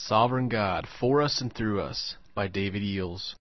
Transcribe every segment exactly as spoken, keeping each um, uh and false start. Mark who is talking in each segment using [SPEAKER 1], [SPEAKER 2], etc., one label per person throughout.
[SPEAKER 1] Sovereign God, For Us and Through Us, by David Eels.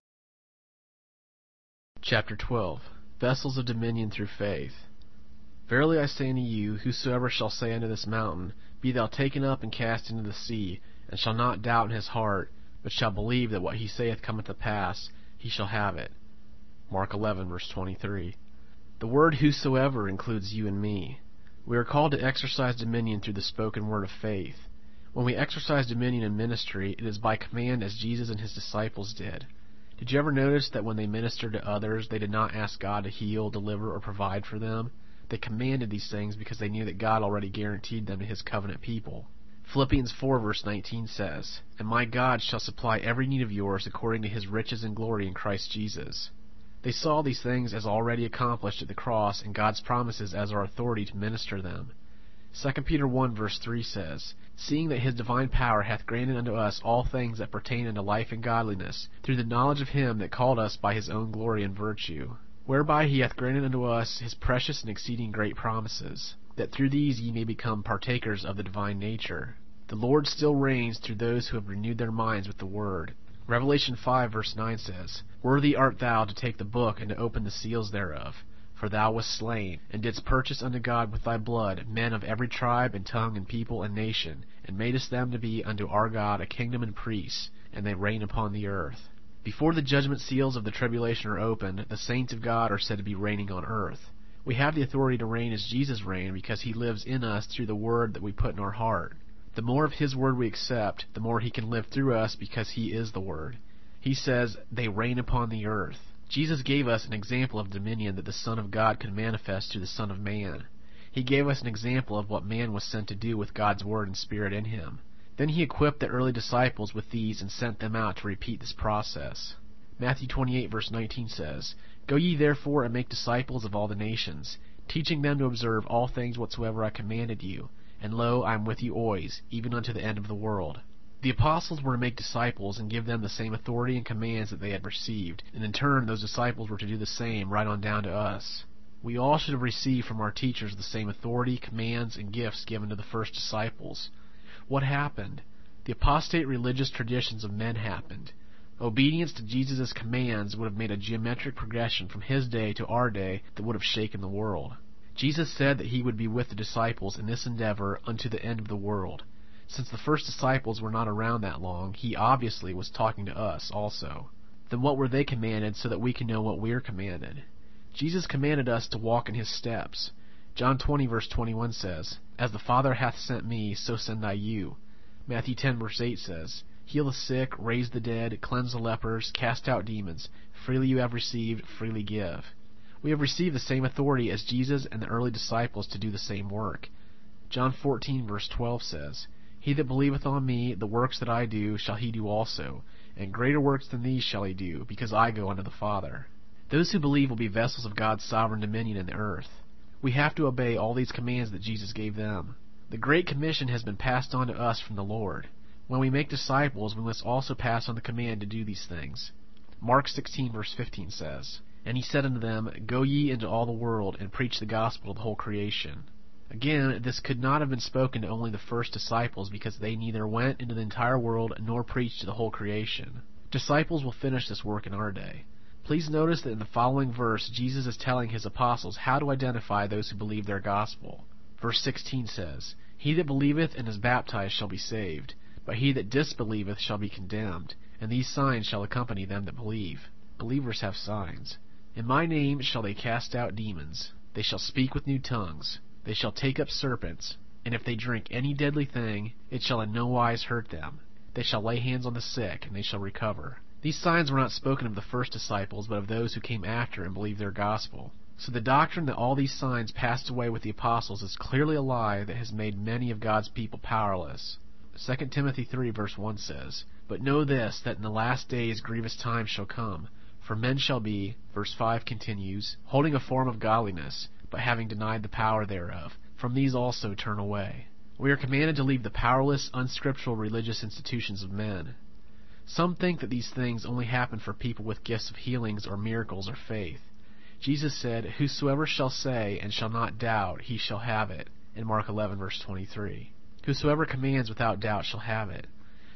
[SPEAKER 1] Chapter twelve. Vessels of Dominion Through Faith. Verily I say unto you, whosoever shall say unto this mountain, Be thou taken up and cast into the sea, and shall not doubt in his heart, but shall believe that what he saith cometh to pass, he shall have it. Mark eleven, verse twenty-three. The word whosoever includes you and me. We are called to exercise dominion through the spoken word of faith. When we exercise dominion in ministry, it is by command as Jesus and his disciples did. Did you ever notice that when they ministered to others, they did not ask God to heal, deliver, or provide for them? They commanded these things because they knew that God already guaranteed them to his covenant people. Philippians four verse nineteen says, And my God shall supply every need of yours according to his riches and glory in Christ Jesus. They saw these things as already accomplished at the cross and God's promises as our authority to minister them. Second Peter one verse three says, Seeing that his divine power hath granted unto us all things that pertain unto life and godliness, through the knowledge of him that called us by his own glory and virtue, whereby he hath granted unto us his precious and exceeding great promises, that through these ye may become partakers of the divine nature. The Lord still reigns through those who have renewed their minds with the word. Revelation five verse nine says, Worthy art thou to take the book and to open the seals thereof. For thou wast slain, and didst purchase unto God with thy blood men of every tribe and tongue and people and nation, and madest them to be unto our God a kingdom and priests, and they reign upon the earth. Before the judgment seals of the tribulation are opened, the saints of God are said to be reigning on earth. We have the authority to reign as Jesus reigned because he lives in us through the word that we put in our heart. The more of his word we accept, the more he can live through us because he is the word. He says, They reign upon the earth. Jesus gave us an example of dominion that the Son of God could manifest through the Son of Man. He gave us an example of what man was sent to do with God's Word and Spirit in him. Then he equipped the early disciples with these and sent them out to repeat this process. Matthew twenty-eight verse nineteen says, Go ye therefore and make disciples of all the nations, teaching them to observe all things whatsoever I commanded you. And lo, I am with you always, even unto the end of the world. The apostles were to make disciples and give them the same authority and commands that they had received, and in turn those disciples were to do the same right on down to us. We all should have received from our teachers the same authority, commands, and gifts given to the first disciples. What happened? The apostate religious traditions of men happened. Obedience to Jesus' commands would have made a geometric progression from his day to our day that would have shaken the world. Jesus said that he would be with the disciples in this endeavor unto the end of the world. Since the first disciples were not around that long, he obviously was talking to us also. Then what were they commanded so that we can know what we're commanded? Jesus commanded us to walk in his steps. John twenty verse twenty-one says, As the Father hath sent me, so send I you. Matthew ten verse eight says, Heal the sick, raise the dead, cleanse the lepers, cast out demons. Freely you have received, freely give. We have received the same authority as Jesus and the early disciples to do the same work. John fourteen verse twelve says, He that believeth on me, the works that I do, shall he do also, and greater works than these shall he do, because I go unto the Father. Those who believe will be vessels of God's sovereign dominion in the earth. We have to obey all these commands that Jesus gave them. The Great Commission has been passed on to us from the Lord. When we make disciples, we must also pass on the command to do these things. Mark sixteen verse fifteen says, And he said unto them, Go ye into all the world, and preach the gospel to the whole creation. Again, this could not have been spoken to only the first disciples because they neither went into the entire world nor preached to the whole creation. Disciples will finish this work in our day. Please notice that in the following verse, Jesus is telling his apostles how to identify those who believe their gospel. Verse sixteen says, He that believeth and is baptized shall be saved, but he that disbelieveth shall be condemned, and these signs shall accompany them that believe. Believers have signs. In my name shall they cast out demons. They shall speak with new tongues. They shall take up serpents, and if they drink any deadly thing, it shall in no wise hurt them. They shall lay hands on the sick, and they shall recover. These signs were not spoken of the first disciples, but of those who came after and believed their gospel. So the doctrine that all these signs passed away with the apostles is clearly a lie that has made many of God's people powerless. Second Timothy three verse one says, But know this, that in the last days grievous times shall come. For men shall be, verse five continues, holding a form of godliness, but having denied the power thereof. From these also turn away. We are commanded to leave the powerless, unscriptural religious institutions of men. Some think that these things only happen for people with gifts of healings or miracles or faith. Jesus said, Whosoever shall say and shall not doubt, he shall have it, in Mark eleven verse twenty-three. Whosoever commands without doubt shall have it.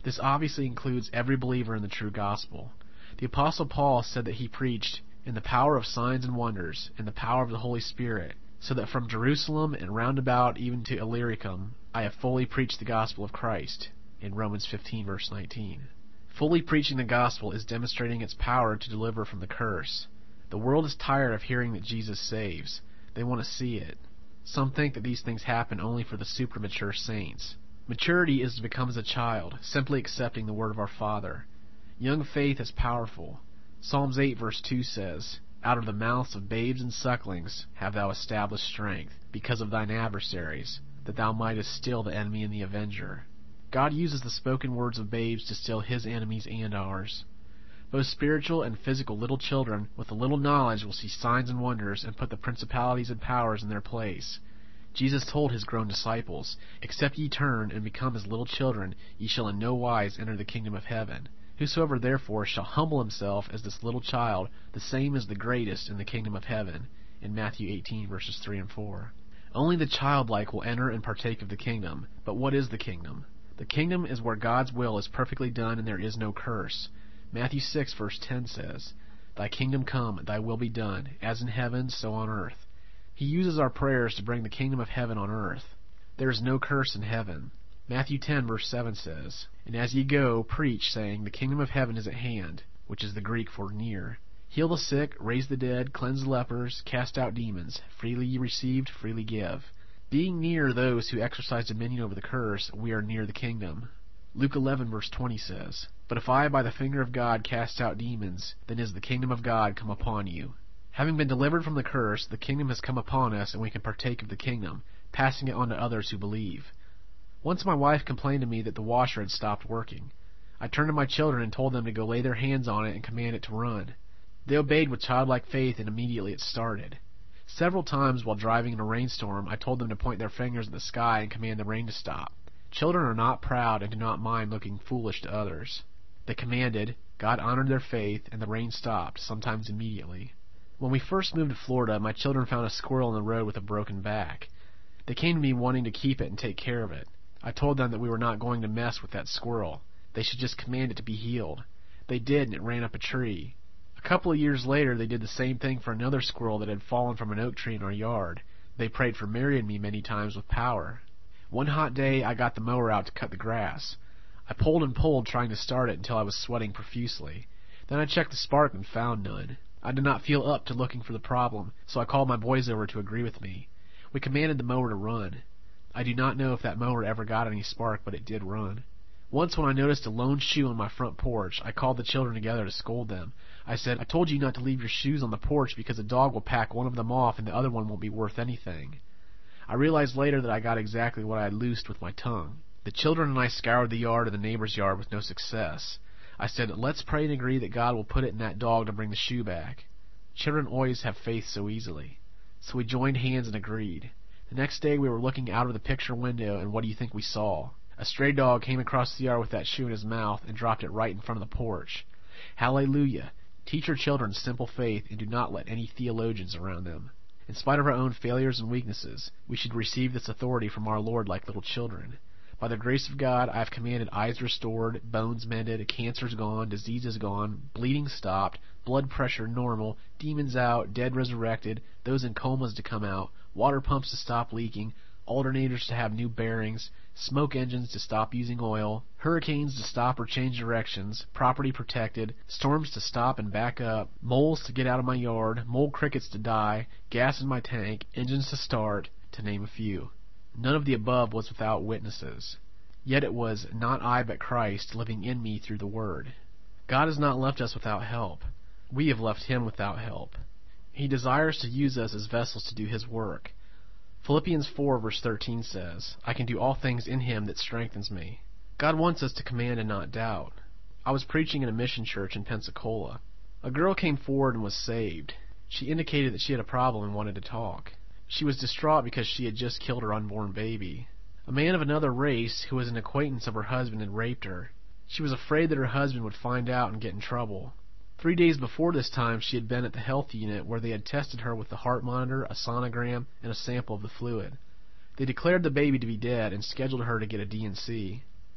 [SPEAKER 1] This obviously includes every believer in the true gospel. The Apostle Paul said that he preached in the power of signs and wonders, in the power of the Holy Spirit, so that from Jerusalem and round about even to Illyricum, I have fully preached the gospel of Christ, in Romans fifteen verse nineteen. Fully preaching the gospel is demonstrating its power to deliver from the curse. The world is tired of hearing that Jesus saves. They want to see it. Some think that these things happen only for the super-mature saints. Maturity is to become as a child, simply accepting the word of our Father. Young faith is powerful. Psalms eight verse two says, Out of the mouths of babes and sucklings have thou established strength, because of thine adversaries, that thou mightest still the enemy and the avenger. God uses the spoken words of babes to still his enemies and ours. Both spiritual and physical little children with a little knowledge will see signs and wonders and put the principalities and powers in their place. Jesus told his grown disciples, Except ye turn and become as little children, ye shall in no wise enter the kingdom of heaven. Whosoever therefore shall humble himself as this little child, the same is the greatest in the kingdom of heaven. In Matthew eighteen verses three and four. Only the childlike will enter and partake of the kingdom. But what is the kingdom? The kingdom is where God's will is perfectly done and there is no curse. Matthew six verse ten says, Thy kingdom come, thy will be done, as in heaven, so on earth. He uses our prayers to bring the kingdom of heaven on earth. There is no curse in heaven. Matthew ten verse seven says, And as ye go, preach, saying, The kingdom of heaven is at hand, which is the Greek for near. Heal the sick, raise the dead, cleanse the lepers, cast out demons. Freely ye received, freely give. Being near those who exercise dominion over the curse, we are near the kingdom. Luke eleven verse twenty says, But if I by the finger of God cast out demons, then is the kingdom of God come upon you. Having been delivered from the curse, the kingdom has come upon us, and we can partake of the kingdom, passing it on to others who believe. Once my wife complained to me that the washer had stopped working. I turned to my children and told them to go lay their hands on it and command it to run. They obeyed with childlike faith, and immediately it started. Several times while driving in a rainstorm, I told them to point their fingers at the sky and command the rain to stop. Children are not proud and do not mind looking foolish to others. They commanded, God honored their faith, and the rain stopped, sometimes immediately. When we first moved to Florida, my children found a squirrel on the road with a broken back. They came to me wanting to keep it and take care of it. I told them that we were not going to mess with that squirrel. They should just command it to be healed. They did, and it ran up a tree. A couple of years later, they did the same thing for another squirrel that had fallen from an oak tree in our yard. They prayed for Mary and me many times with power. One hot day, I got the mower out to cut the grass. I pulled and pulled, trying to start it until I was sweating profusely. Then I checked the spark and found none. I did not feel up to looking for the problem, so I called my boys over to agree with me. We commanded the mower to run. I do not know if that mower ever got any spark, but it did run. Once when I noticed a lone shoe on my front porch, I called the children together to scold them. I said, I told you not to leave your shoes on the porch because a dog will pack one of them off and the other one won't be worth anything. I realized later that I got exactly what I had loosed with my tongue. The children and I scoured the yard and the neighbor's yard with no success. I said, let's pray and agree that God will put it in that dog to bring the shoe back. Children always have faith so easily. So we joined hands and agreed. The next day we were looking out of the picture window, and what do you think we saw? A stray dog came across the yard with that shoe in his mouth and dropped it right in front of the porch. Hallelujah! Teach your children simple faith and do not let any theologians around them. In spite of our own failures and weaknesses, we should receive this authority from our Lord like little children. By the grace of God, I have commanded eyes restored, bones mended, cancers gone, diseases gone, bleeding stopped, blood pressure normal, demons out, dead resurrected, those in comas to come out, water pumps to stop leaking, alternators to have new bearings, smoke engines to stop using oil, hurricanes to stop or change directions, property protected, storms to stop and back up, moles to get out of my yard, mole crickets to die, gas in my tank, engines to start, to name a few. None of the above was without witnesses. Yet it was not I but Christ living in me through the Word. God has not left us without help. We have left Him without help. He desires to use us as vessels to do His work. Philippians four verse thirteen says, I can do all things in Him that strengthens me. God wants us to command and not doubt. I was preaching in a mission church in Pensacola. A girl came forward and was saved. She indicated that she had a problem and wanted to talk. She was distraught because she had just killed her unborn baby. A man of another race, who was an acquaintance of her husband, had raped her. She was afraid that her husband would find out and get in trouble. Three days before this time, she had been at the health unit where they had tested her with the heart monitor, a sonogram, and a sample of the fluid. They declared the baby to be dead and scheduled her to get a D and C.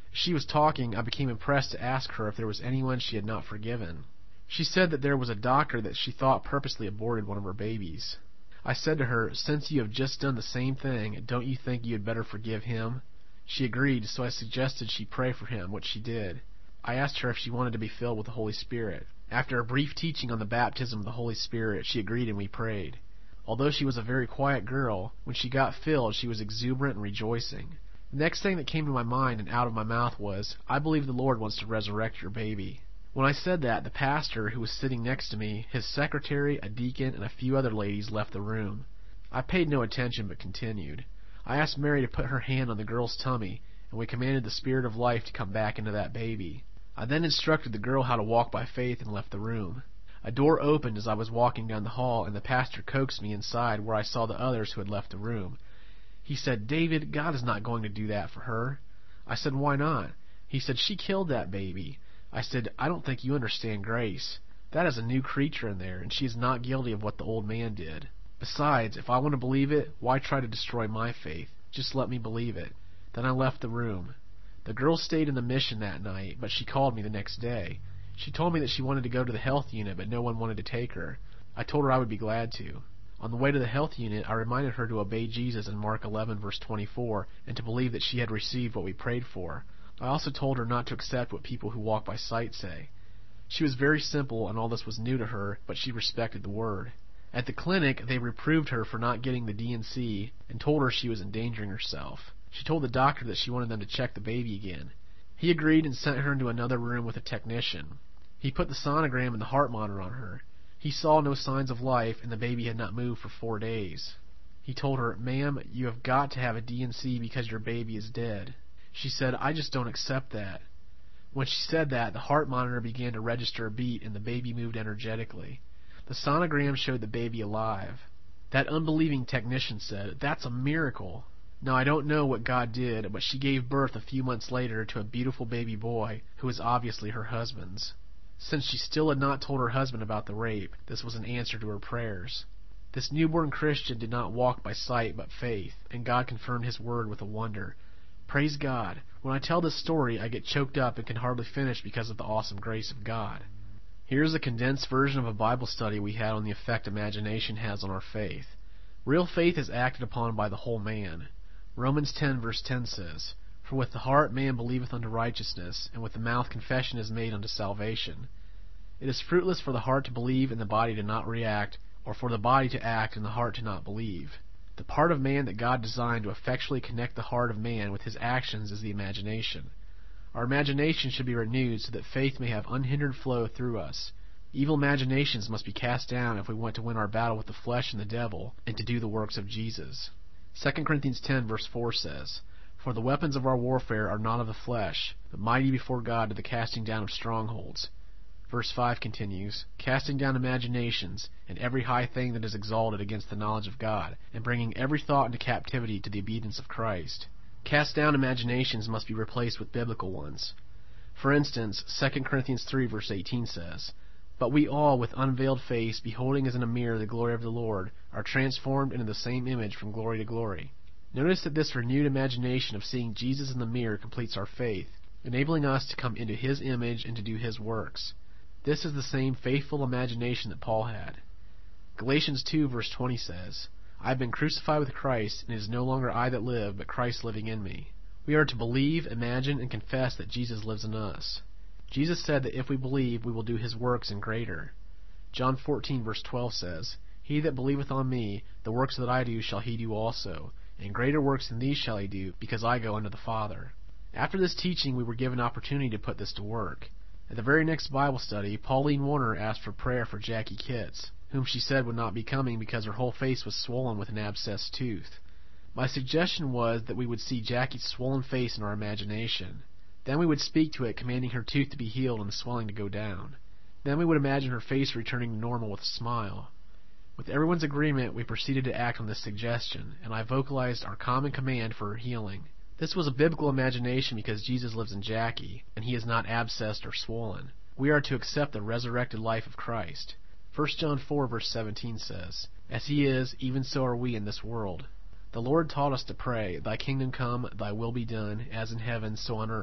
[SPEAKER 1] As she was talking, I became impressed to ask her if there was anyone she had not forgiven. She said that there was a doctor that she thought purposely aborted one of her babies. I said to her, "Since you have just done the same thing, don't you think you had better forgive him?" She agreed, so I suggested she pray for him, which she did. I asked her if she wanted to be filled with the Holy Spirit. After a brief teaching on the baptism of the Holy Spirit, she agreed and we prayed. Although she was a very quiet girl, when she got filled, she was exuberant and rejoicing. The next thing that came to my mind and out of my mouth was, "I believe the Lord wants to resurrect your baby." When I said that, the pastor, who was sitting next to me, his secretary, a deacon, and a few other ladies left the room. I paid no attention but continued. I asked Mary to put her hand on the girl's tummy, and we commanded the spirit of life to come back into that baby. I then instructed the girl how to walk by faith and left the room. A door opened as I was walking down the hall, and the pastor coaxed me inside where I saw the others who had left the room. He said, "David, God is not going to do that for her." I said, "Why not?" He said, "She killed that baby." I said, "I don't think you understand grace. That is a new creature in there, and she is not guilty of what the old man did. Besides, if I want to believe it, why try to destroy my faith? Just let me believe it." Then I left the room. The girl stayed in the mission that night, but she called me the next day. She told me that she wanted to go to the health unit, but no one wanted to take her. I told her I would be glad to. On the way to the health unit, I reminded her to obey Jesus in Mark eleven, verse twenty-four, and to believe that she had received what we prayed for. I also told her not to accept what people who walk by sight say. She was very simple, and all this was new to her, but she respected the word. At the clinic, they reproved her for not getting the D and C and told her she was endangering herself. She told the doctor that she wanted them to check the baby again. He agreed and sent her into another room with a technician. He put the sonogram and the heart monitor on her. He saw no signs of life, and the baby had not moved for four days. He told her, "Ma'am, you have got to have a D and C because your baby is dead." She said, "I just don't accept that." When she said that, the heart monitor began to register a beat, and the baby moved energetically. The sonogram showed the baby alive. That unbelieving technician said, "That's a miracle." Now, I don't know what God did, but she gave birth a few months later to a beautiful baby boy who was obviously her husband's. Since she still had not told her husband about the rape, this was an answer to her prayers. This newborn Christian did not walk by sight but faith, and God confirmed his word with a wonder. Praise God. When I tell this story, I get choked up and can hardly finish because of the awesome grace of God. Here's a condensed version of a Bible study we had on the effect imagination has on our faith. Real faith is acted upon by the whole man. Romans ten verse ten says, "For with the heart man believeth unto righteousness, and with the mouth confession is made unto salvation." It is fruitless for the heart to believe and the body to not react, or for the body to act and the heart to not believe. The part of man that God designed to effectually connect the heart of man with his actions is the imagination. Our imagination should be renewed so that faith may have unhindered flow through us. Evil imaginations must be cast down if we want to win our battle with the flesh and the devil, and to do the works of Jesus. Second Corinthians ten verse four says, "For the weapons of our warfare are not of the flesh, but mighty before God to the casting down of strongholds." Verse five continues, "Casting down imaginations, and every high thing that is exalted against the knowledge of God, and bringing every thought into captivity to the obedience of Christ." Cast down imaginations must be replaced with biblical ones. For instance, Second Corinthians three verse eighteen says, "But we all, with unveiled face, beholding as in a mirror the glory of the Lord, are transformed into the same image from glory to glory." Notice that this renewed imagination of seeing Jesus in the mirror completes our faith, enabling us to come into His image and to do His works. This is the same faithful imagination that Paul had. Galatians two verse twenty says, "I have been crucified with Christ, and it is no longer I that live, but Christ living in me." We are to believe, imagine, and confess that Jesus lives in us. Jesus said that if we believe, we will do His works and greater. John fourteen verse twelve says, "He that believeth on me, the works that I do shall he do also, and greater works than these shall he do, because I go unto the Father." After this teaching, we were given opportunity to put this to work. At the very next Bible study, Pauline Warner asked for prayer for Jackie Kitts, whom she said would not be coming because her whole face was swollen with an abscessed tooth. My suggestion was that we would see Jackie's swollen face in our imagination. Then we would speak to it, commanding her tooth to be healed and the swelling to go down. Then we would imagine her face returning to normal with a smile. With everyone's agreement, we proceeded to act on this suggestion, and I vocalized our common command for her healing. This was a biblical imagination because Jesus lives in Jackie, and he is not abscessed or swollen. We are to accept the resurrected life of Christ. First John four verse seventeen says, "As he is, even so are we in this world." The Lord taught us to pray, "Thy kingdom come, thy will be done, as in heaven, so on earth."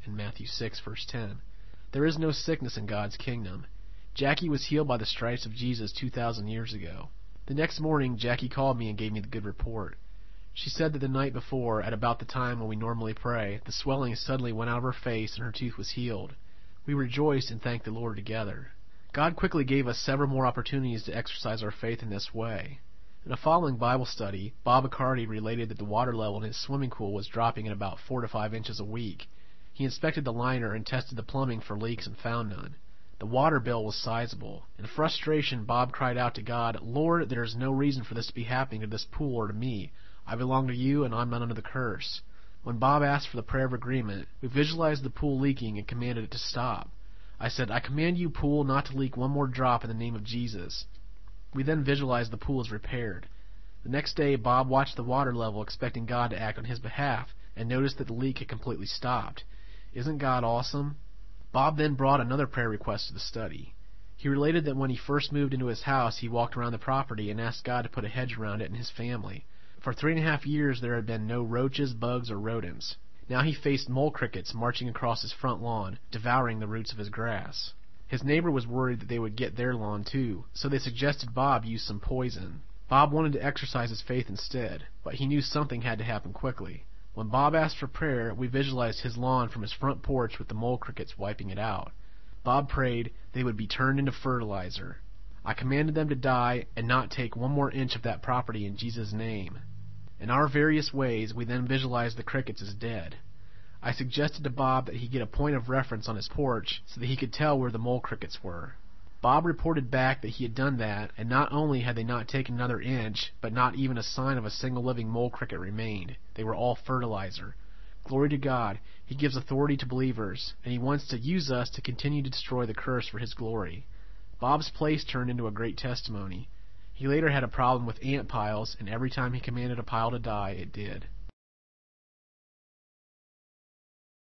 [SPEAKER 1] in Matthew six, verse ten. There is no sickness in God's kingdom. Jackie was healed by the stripes of Jesus two thousand years ago. The next morning, Jackie called me and gave me the good report. She said that the night before, at about the time when we normally pray, the swelling suddenly went out of her face and her tooth was healed. We rejoiced and thanked the Lord together. God quickly gave us several more opportunities to exercise our faith in this way. In a following Bible study, Bob Accardi related that the water level in his swimming pool was dropping at about four to five inches a week. He inspected the liner and tested the plumbing for leaks and found none. The water bill was sizable. In frustration, Bob cried out to God, "Lord, there is no reason for this to be happening to this pool or to me. I belong to you and I'm not under the curse." When Bob asked for the prayer of agreement, we visualized the pool leaking and commanded it to stop. I said, "I command you, pool, not to leak one more drop in the name of Jesus." We then visualized the pool as repaired. The next day, Bob watched the water level expecting God to act on his behalf and noticed that the leak had completely stopped. Isn't God awesome? Bob then brought another prayer request to the study. He related that when he first moved into his house, he walked around the property and asked God to put a hedge around it and his family. For three and a half years there had been no roaches, bugs, or rodents. Now he faced mole crickets marching across his front lawn, devouring the roots of his grass. His neighbor was worried that they would get their lawn too, so they suggested Bob use some poison. Bob wanted to exercise his faith instead, but he knew something had to happen quickly. When Bob asked for prayer, we visualized his lawn from his front porch with the mole crickets wiping it out. Bob prayed they would be turned into fertilizer. I commanded them to die and not take one more inch of that property in Jesus' name. In our various ways, we then visualized the crickets as dead. I suggested to Bob that he get a point of reference on his porch so that he could tell where the mole crickets were. Bob reported back that he had done that, and not only had they not taken another inch, but not even a sign of a single living mole cricket remained. They were all fertilizer. Glory to God, He gives authority to believers, and He wants to use us to continue to destroy the curse for His glory. Bob's place turned into a great testimony. He later had a problem with ant piles, and every time he commanded a pile to die, it did.